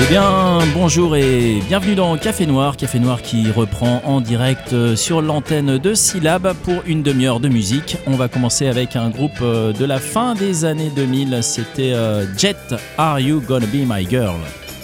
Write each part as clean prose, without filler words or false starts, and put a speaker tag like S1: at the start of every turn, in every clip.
S1: Eh bien, bonjour et bienvenue dans Café Noir qui reprend en direct sur l'antenne de Syllab pour une demi-heure de musique. On va commencer avec un groupe de la fin des années 2000, c'était Jet, Are You Gonna Be My Girl?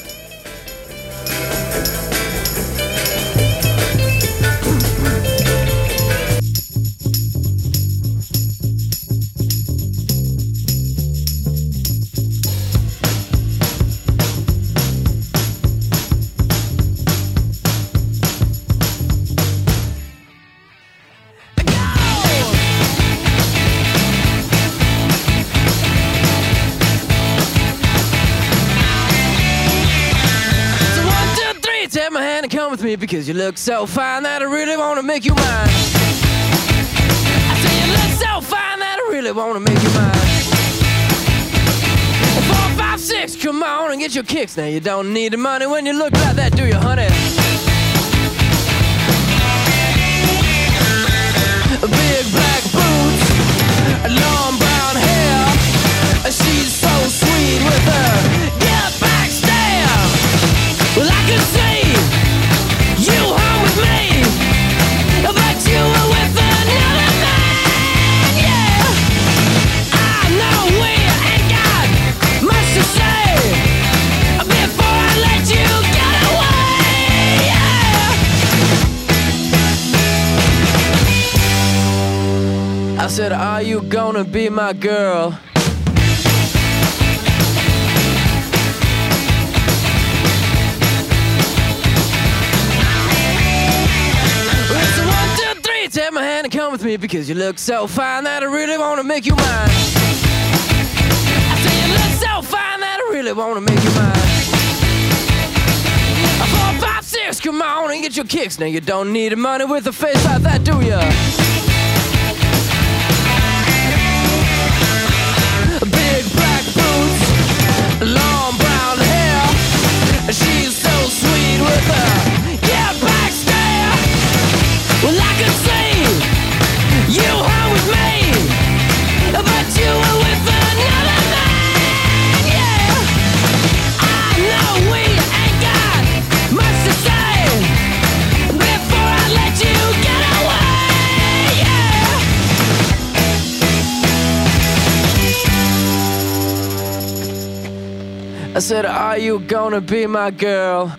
S2: Because you look so fine that I really wanna make you mine. I say you look so fine that I really wanna make you mine. 4, 5, 6, come on and get your kicks. Now you don't need the money when you look like that, do you, honey? Big black boots, long brown hair. She's so sweet with her get back stare. Well, I can see you home with me, but you were with another man, yeah. I know we ain't got much to say before I let you get away, yeah. I said, are you gonna be my girl? Take my hand and come with me because you look so fine that I really wanna make you mine. I say you look so fine that I really wanna make you mine. 4, 5, 6, come on and get your kicks. Now you don't need the money with a face like that, do ya? Big black boots, long brown hair. She's so sweet with her get back stare. Well, I could see you home with me, but you were with another man, yeah. I know we ain't got much to say before I let you get away, yeah. I said, are you gonna be my girl?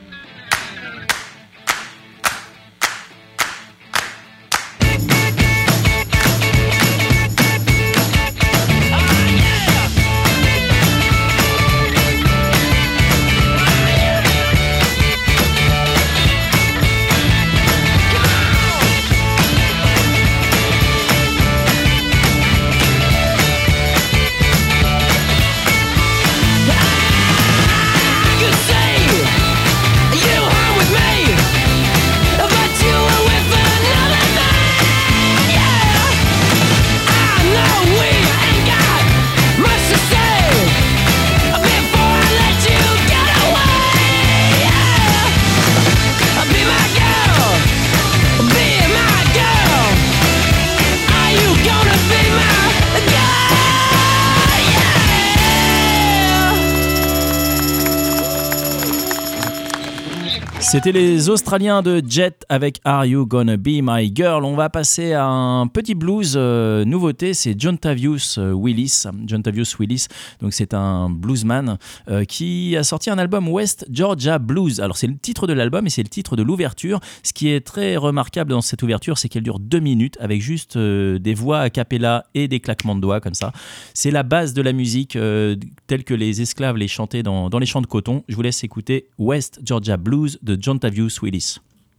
S1: C'était les Australiens de Jet avec Are You Gonna Be My Girl. On va passer à un petit blues nouveauté, c'est Jontavius Willis. Jontavius Willis, donc c'est un bluesman qui a sorti un album West Georgia Blues. Alors c'est le titre de l'album et c'est le titre de l'ouverture. Ce qui est très remarquable dans cette ouverture, c'est qu'elle dure 2 minutes avec juste des voix a cappella et des claquements de doigts comme ça. C'est la base de la musique telle que les esclaves les chantaient dans les champs de coton. Je vous laisse écouter West Georgia Blues de Jontavius Willis.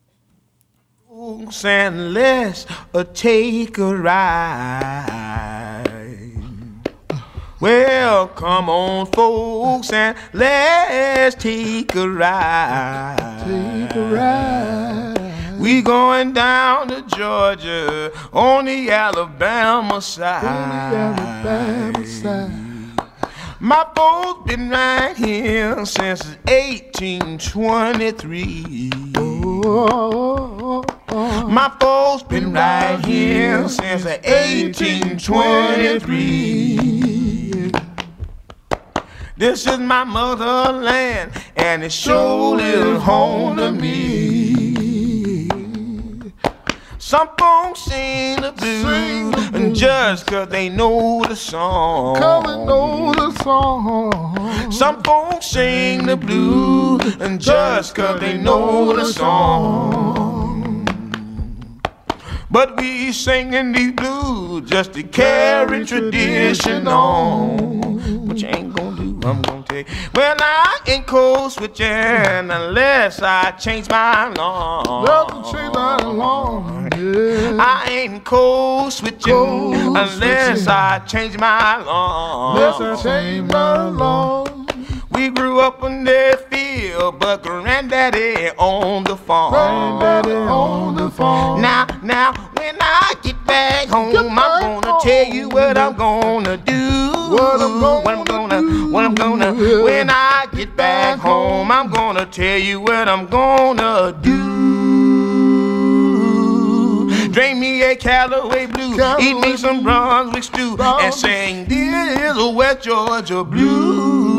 S3: And let's take a ride. Well, come on, folks, and let's take a ride. Take a ride. We going down to Georgia on the Alabama side. On the Alabama side. My boat's been right here since 1823. My boat's been right here since 1823. This is my motherland, and it surely is home to me. Some folks sing the blues just 'cause they know the song. Some folks sing the blues just 'cause they know the song. But we singing these blues just to carry tradition on. What you ain't gonna do, I'm gonna tell you. Well, I ain't code switching unless I change my alarm. Yeah. I ain't code switching unless I change my alarm. We grew up in the field, but granddaddy on the farm. Now, when I get back home, I'm gonna tell you what I'm gonna do. When I get back home, I'm gonna tell you what I'm gonna do. Drink me a Callaway Blue, eat me some Brunswick stew, and sing this is a West Georgia blues.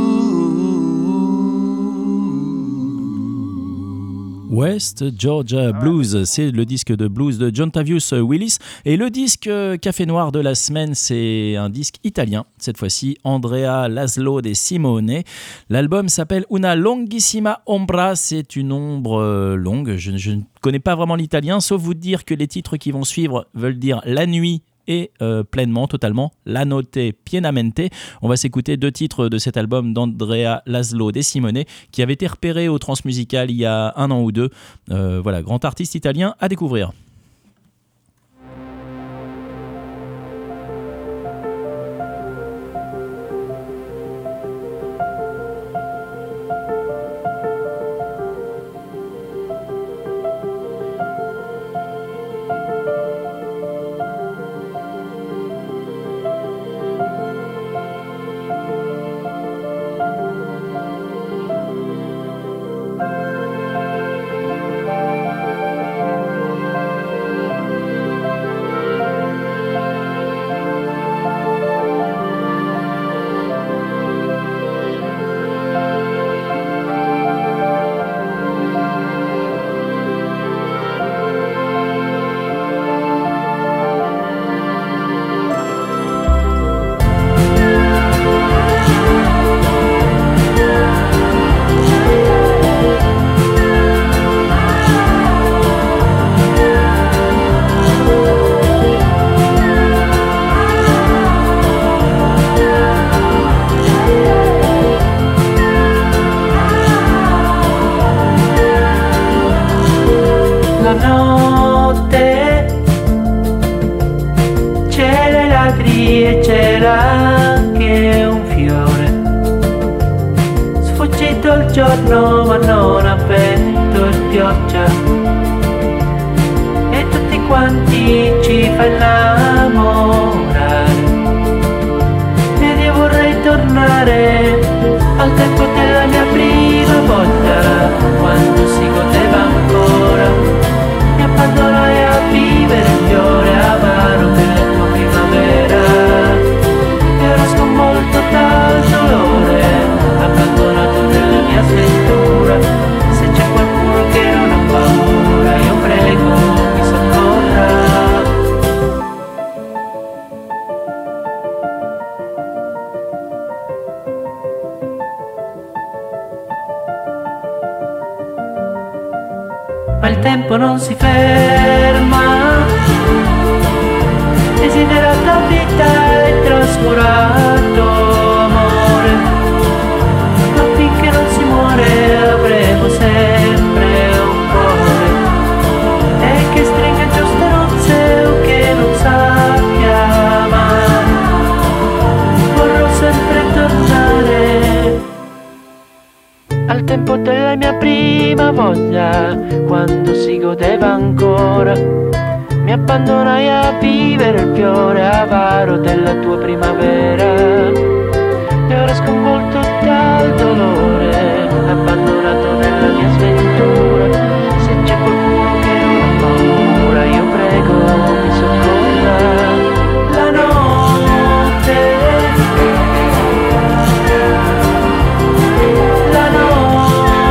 S1: West Georgia Blues, c'est le disque de blues de Jontavius Willis. Et le disque Café Noir de la semaine, c'est un disque italien, cette fois-ci, Andrea Laszlo de Simone. L'album s'appelle Una Longhissima Ombra, c'est une ombre longue. Je ne connais pas vraiment l'italien, sauf vous dire que les titres qui vont suivre veulent dire la nuit et pleinement, totalement, La Notte Pienamente. On va s'écouter 2 titres de cet album d'Andrea Laszlo de Simone qui avait été repéré au Transmusical il y a 1 an ou 2. Voilà, grand artiste italien à découvrir.
S4: giorno ma non ha vento e pioggia e tutti quanti ci fa innamorare ed io vorrei tornare al tempo della mia prima volta quando si godeva ancora, mi abbandonai a vivere il fiore amaro della tua primavera e ero sconvolto dal dolore abbandonato nella mia sventura. Se c'è qualcuno che non ha paura io prego mi soccorra. Ma il tempo non si ferma, desiderata vita è trascurato amore, ma finché non si muore avremo sempre un cuore e che stringa giuste nozze o che non sappia amare, vorrò sempre tornare al tempo della mia prima voglia, quando si godeva ancora, mi abbandonai a vivere il fiore avaro della tua primavera e ora sconvolto dal dolore, abbandonato nella mia sventura. Se c'è qualcuno che non ha paura io prego mi soccorra. La notte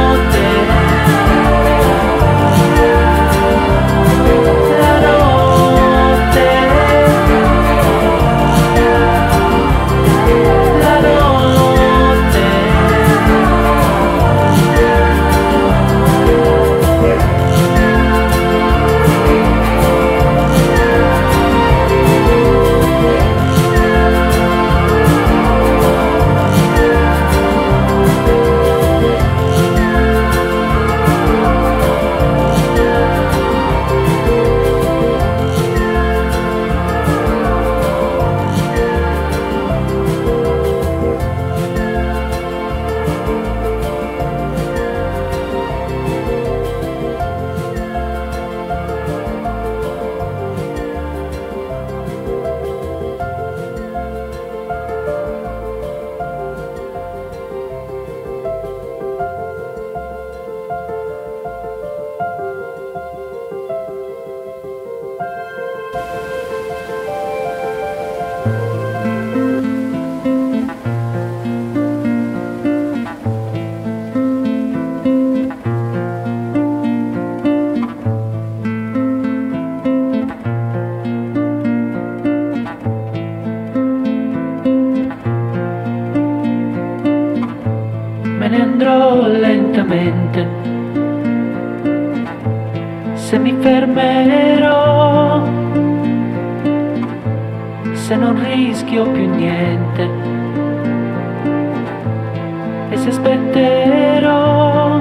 S4: se non rischio più niente, e se aspetterò,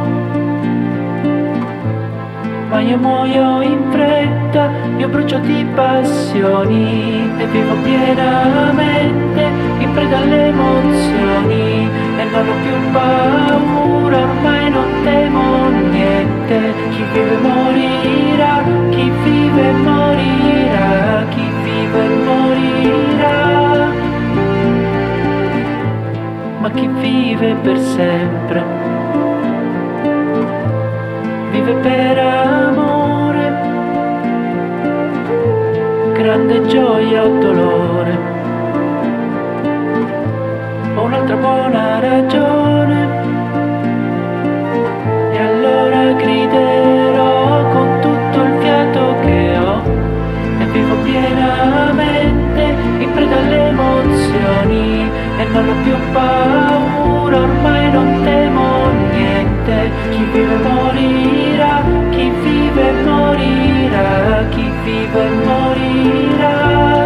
S4: ma io muoio in fretta, io brucio di passioni e vivo pienamente in preda alle emozioni e non ho più paura, ormai non temo niente. Chi vive morirà, chi vive morirà, chi vive morirà, ma chi vive per sempre vive per amore, grande gioia o dolore, ho un'altra buona ragione, e allora griderò con tutto il fiato che ho, e vivo pienamente in preda alle emozioni, e non ho più paura, ormai non temo niente. Chi vive morirà, chi vive morirà, chi vive morirà.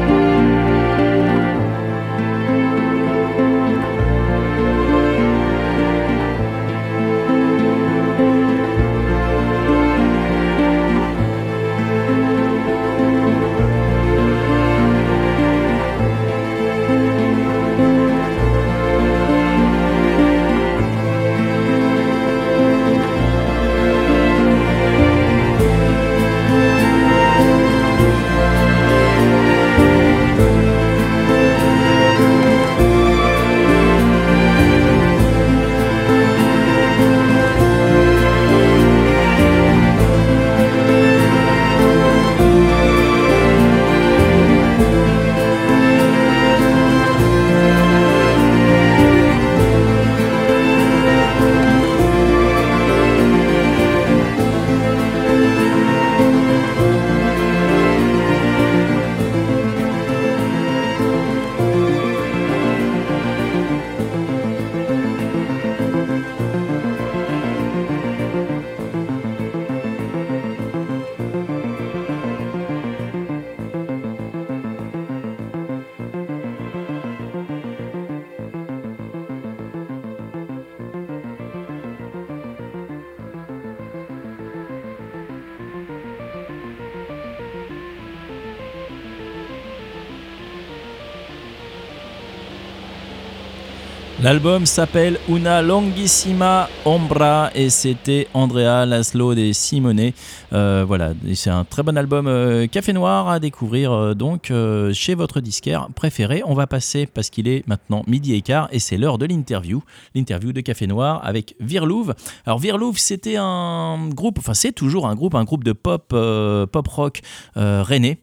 S1: L'album s'appelle Una Longhissima Ombra et c'était Andrea Laszlo de Simone. Voilà, c'est un très bon album Café Noir à découvrir donc chez votre disquaire préféré. On va passer, parce qu'il est maintenant 12h15 et c'est l'heure de l'interview de Café Noir avec Virlouve. Alors Virlouve, c'était un groupe, enfin c'est toujours un groupe de pop rock rennais.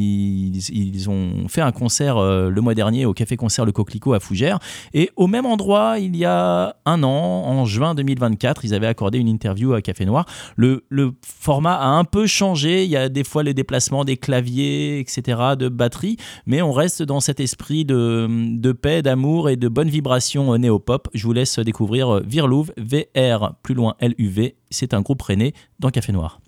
S1: Ils ont fait un concert le mois dernier au Café Concert Le Coquelicot à Fougères, et au même endroit, il y a un an, en juin 2024, ils avaient accordé une interview à Café Noir. Le format a un peu changé, il y a des fois les déplacements des claviers, etc., de batterie, mais on reste dans cet esprit de paix, d'amour et de bonne vibration néo-pop. Je vous laisse découvrir Virlouve, VR, plus loin LUV, c'est un groupe rennais dans Café Noir.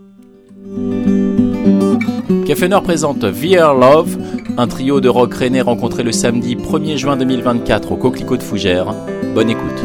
S1: Café Noir présente VR Love, un trio de rock rennais rencontré le samedi 1er juin 2024 au Coquelicot de Fougères. Bonne écoute.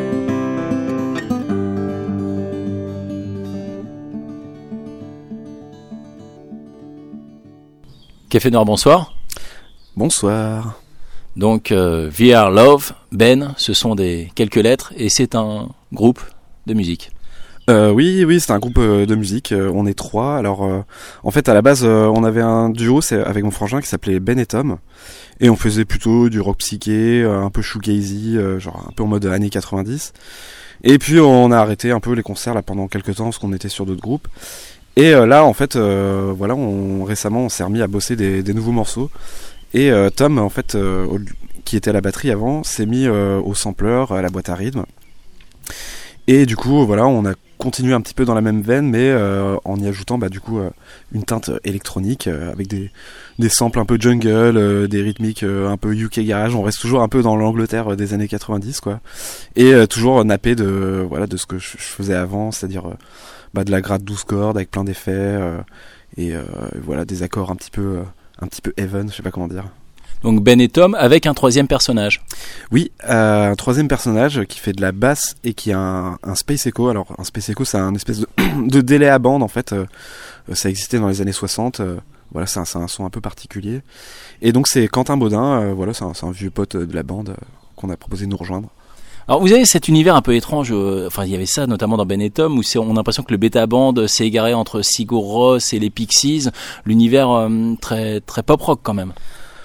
S1: Café Noir, bonsoir.
S5: Bonsoir.
S1: Donc VR Love, Ben, ce sont quelques lettres et c'est un groupe de musique.
S5: Oui, c'est un groupe de musique. On est 3. Alors, en fait, à la base, on avait un duo, c'est avec mon frangin qui s'appelait Ben et Tom, et on faisait plutôt du rock psyché, un peu shoegazy, genre un peu en mode années 90. Et puis, on a arrêté un peu les concerts là pendant quelques temps parce qu'on était sur d'autres groupes. Et là, en fait, voilà, récemment, on s'est remis à bosser des nouveaux morceaux. Et Tom, en fait, qui était à la batterie avant, s'est mis au sampler, à la boîte à rythme. Et du coup, voilà, on a continué un petit peu dans la même veine, mais en y ajoutant du coup une teinte électronique avec des samples un peu jungle, des rythmiques un peu UK garage. On reste toujours un peu dans l'Angleterre des années 90, quoi. Et toujours nappé de ce que je faisais avant, c'est-à-dire de la gratte 12 cordes avec plein d'effets et voilà, des accords un petit peu un petit peu heaven, je sais pas comment dire.
S1: Donc Ben et Tom avec un troisième personnage.
S5: Oui, un troisième personnage qui fait de la basse et qui a un Space Echo. Alors un Space Echo, c'est un espèce de délai à bande en fait. Ça existait dans les années 60. Voilà, c'est un son un peu particulier. Et donc c'est Quentin Baudin. Voilà, c'est un vieux pote de la bande qu'on a proposé de nous rejoindre.
S1: Alors vous avez cet univers un peu étrange, enfin il y avait ça notamment dans Ben et Tom où on a l'impression que le bêta band s'est égaré entre Sigur Rós et les Pixies, l'univers très très pop rock quand même.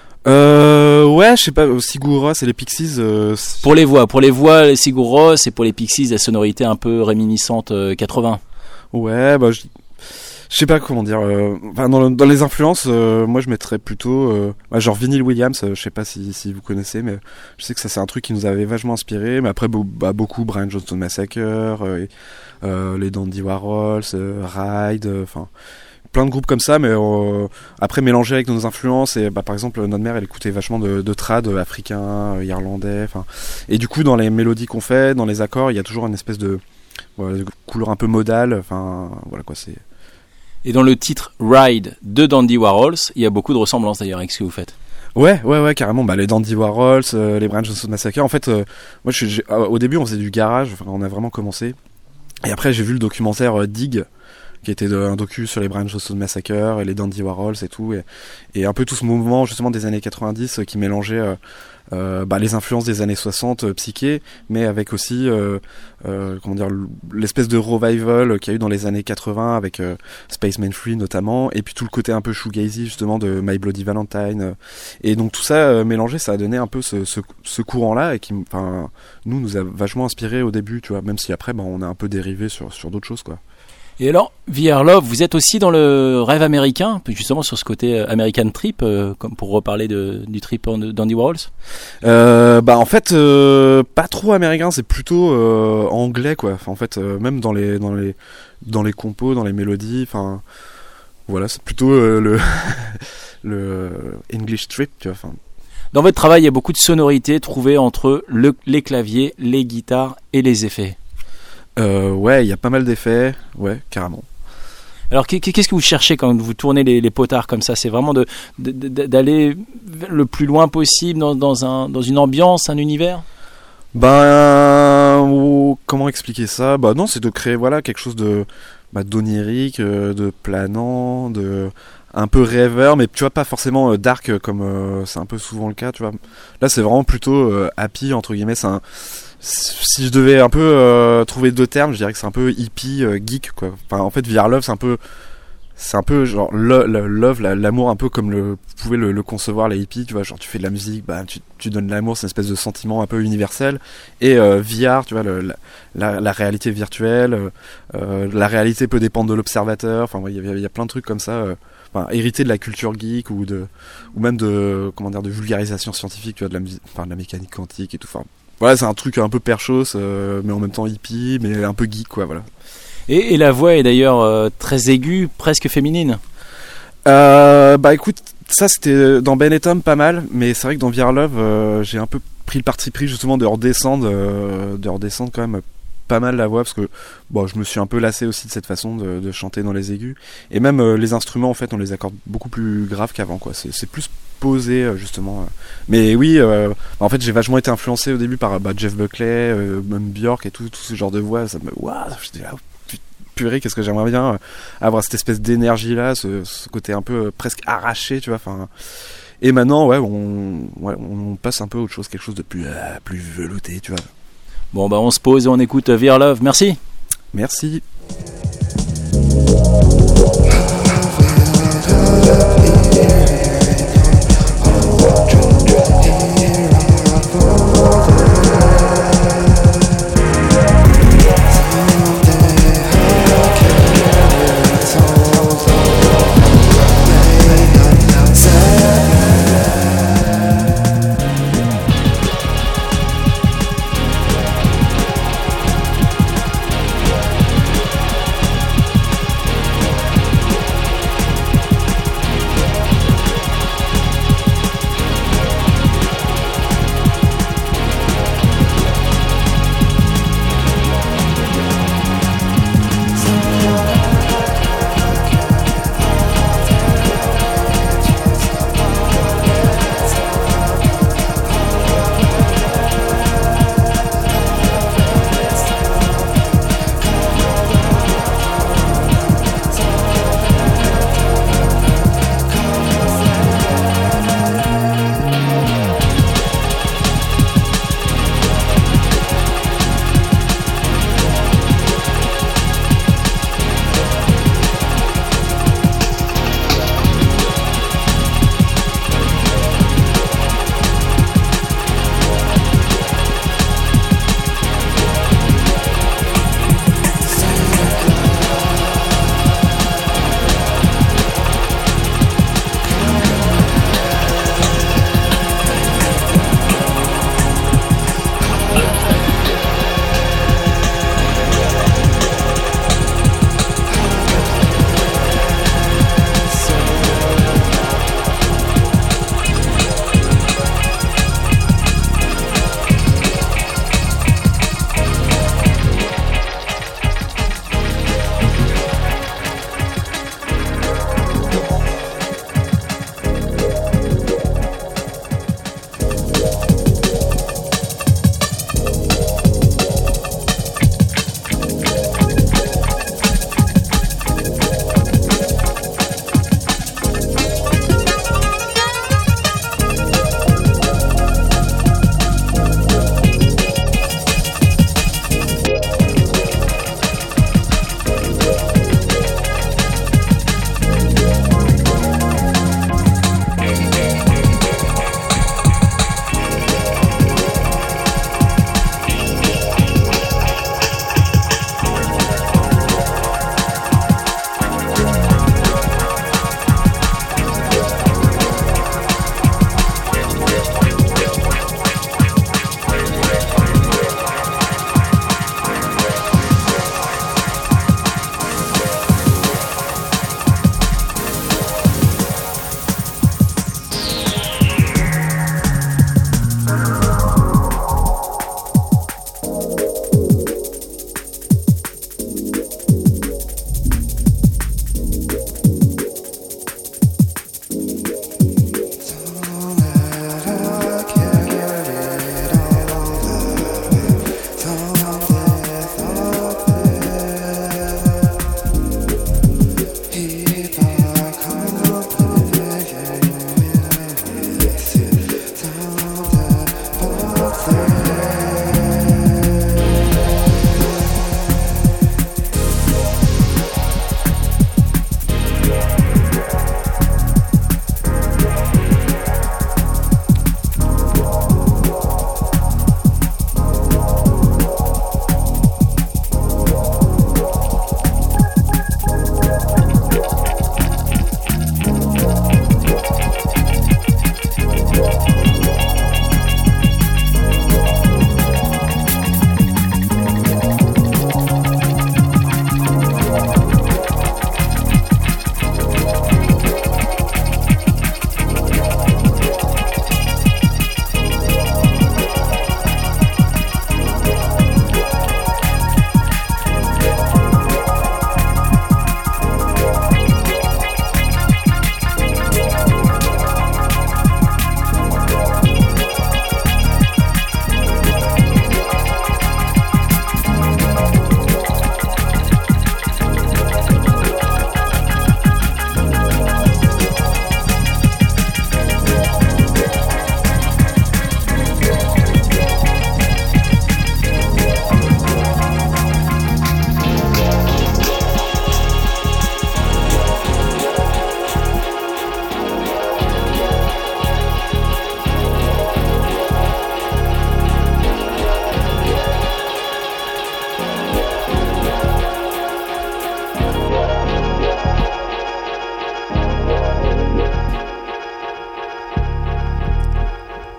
S5: Ouais, je sais pas, Sigur Rós et les Pixies.
S1: Pour les voix, les Sigur Rós et pour les Pixies, la sonorité un peu réminiscente 80.
S5: Ouais, bah je sais pas comment dire. Enfin, dans les influences, moi je mettrais plutôt genre Vinyl Williams. Je sais pas si vous connaissez, mais je sais que ça c'est un truc qui nous avait vachement inspiré. Mais après beaucoup Brian Johnson Massacre, les Dandy Warhols, Ride, enfin plein de groupes comme ça. Mais après mélanger avec nos influences et par exemple notre mère elle écoutait vachement de trad africain, irlandais. Enfin et du coup dans les mélodies qu'on fait, dans les accords, il y a toujours une espèce de couleur un peu modale. Enfin voilà quoi c'est.
S1: Et dans le titre Ride de Dandy Warhols, il y a beaucoup de ressemblances d'ailleurs avec ce que vous faites.
S5: Ouais, carrément. Bah, les Dandy Warhols, les Brian Johnson Massacre. En fait, moi, au début, on faisait du garage. Enfin, on a vraiment commencé. Et après, j'ai vu le documentaire Dig, qui était un docu sur les Brian Johnson Massacre et les Dandy Warhols et tout. Et un peu tout ce mouvement, justement, des années 90 qui mélangeait les influences des années 60 psyché, mais avec aussi comment dire l'espèce de revival qu'il y a eu dans les années 80 avec Spaceman Free notamment, et puis tout le côté un peu shoegazy justement de My Bloody Valentine, et donc tout ça mélangé, ça a donné un peu ce courant là et qui nous a vachement inspiré au début, tu vois, même si après on a un peu dérivé sur d'autres choses quoi.
S1: Et alors, VR Love, vous êtes aussi dans le rêve américain, justement sur ce côté American Trip, comme pour reparler du trip d'Andy Warhols.
S5: En fait, pas trop américain, c'est plutôt anglais quoi. Enfin, en fait, même dans les compos, dans les mélodies, enfin voilà, c'est plutôt le English Trip, tu vois. Enfin.
S1: Dans votre travail, il y a beaucoup de sonorités trouvées entre les claviers, les guitares et les effets.
S5: Ouais, il y a pas mal d'effets, ouais, carrément.
S1: Alors qu'est-ce que vous cherchez quand vous tournez les potards comme ça ? C'est vraiment d'aller le plus loin possible dans une ambiance, un univers ?
S5: Comment expliquer ça ? Non, c'est de créer quelque chose de d'onirique, de planant, de un peu rêveur, mais tu vois, pas forcément dark comme c'est un peu souvent le cas, tu vois. Là, c'est vraiment plutôt happy, entre guillemets. Si je devais un peu trouver deux termes, je dirais que c'est un peu hippie, geek, quoi. Enfin, en fait, VR Love, c'est un peu genre love, l'amour, un peu comme pouvaient le concevoir les hippies, tu vois. Genre, tu fais de la musique, tu donnes l'amour, c'est une espèce de sentiment un peu universel. Et VR, tu vois, la réalité virtuelle, la réalité peut dépendre de l'observateur. Enfin, il y a plein de trucs comme ça. Hérité de la culture geek ou même de vulgarisation scientifique, tu vois, de la mécanique quantique et tout. Enfin, voilà, c'est un truc un peu perchos, mais en même temps hippie, mais un peu geek, quoi, voilà.
S1: Et la voix est d'ailleurs très aiguë, presque féminine.
S5: Écoute, ça c'était dans Ben et Tom pas mal, mais c'est vrai que dans VR Love, j'ai un peu pris le parti pris justement de redescendre quand même pas mal la voix, parce que je me suis un peu lassé aussi de cette façon de chanter dans les aigus, et même les instruments en fait on les accorde beaucoup plus graves qu'avant, quoi. C'est plus posé justement, mais oui, en fait j'ai vachement été influencé au début par Jeff Buckley, même Björk et tout ce genre de voix. Ça me j'étais là, purée, qu'est-ce que j'aimerais bien avoir cette espèce d'énergie là, ce côté un peu presque arraché, tu vois. Enfin, et maintenant on passe un peu à autre chose, quelque chose de plus velouté, tu vois.
S1: Bon on se pose et on écoute VR Love. Merci.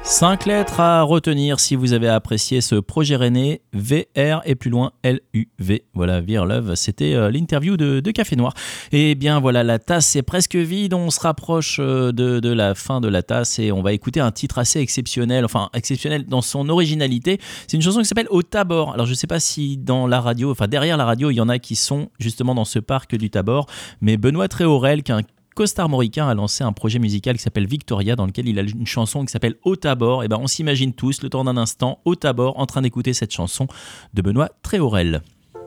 S1: 5 lettres à retenir si vous avez apprécié ce projet rennais, VR et plus loin LUV. Voilà, Vir Love, c'était l'interview de Café Noir. Et bien voilà, la tasse est presque vide, on se rapproche de la fin de la tasse et on va écouter un titre assez exceptionnel, enfin exceptionnel dans son originalité. C'est une chanson qui s'appelle Au Tabor. Alors je ne sais pas si dans la radio, enfin derrière la radio, il y en a qui sont justement dans ce parc du Tabor, mais Benoît Tréorel, qui est un costarmoricain, a lancé un projet musical qui s'appelle Victoria, dans lequel il a une chanson qui s'appelle Au Tabor. Et ben on s'imagine tous, le temps d'un instant, au Tabor, en train d'écouter cette chanson de Benoît Tréorel.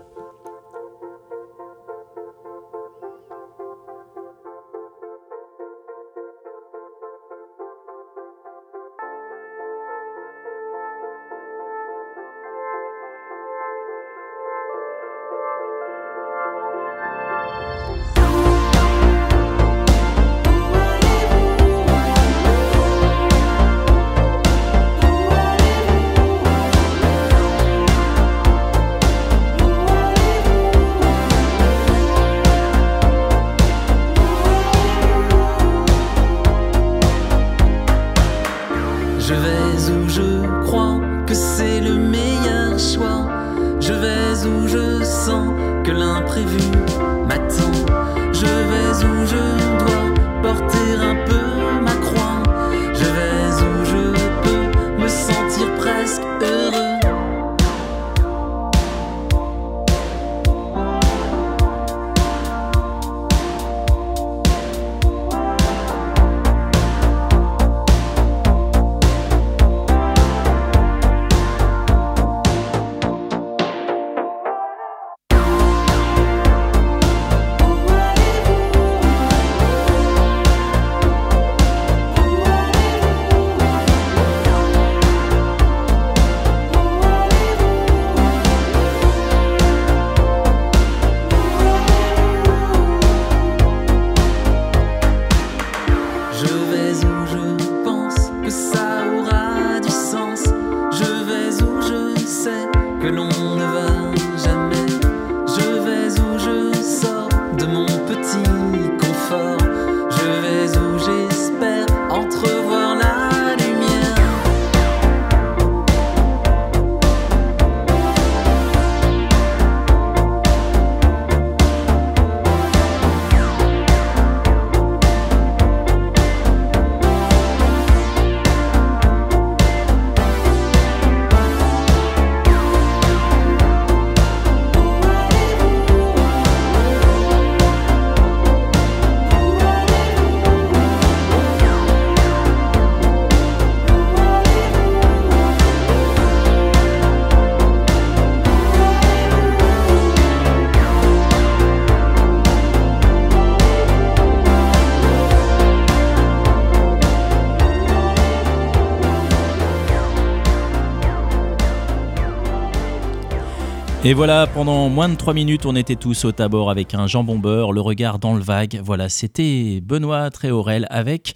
S1: Et voilà, pendant moins de 3 minutes, on était tous au Tabor avec un jambon beurre, le regard dans le vague. Voilà, c'était Benoît Tréorel avec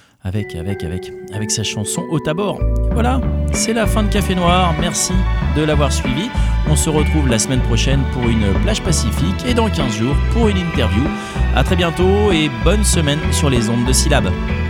S1: sa chanson Au Tabor. Voilà, c'est la fin de Café Noir. Merci de l'avoir suivi. On se retrouve la semaine prochaine pour une plage pacifique et dans 15 jours pour une interview. À très bientôt et bonne semaine sur les ondes de Syllab.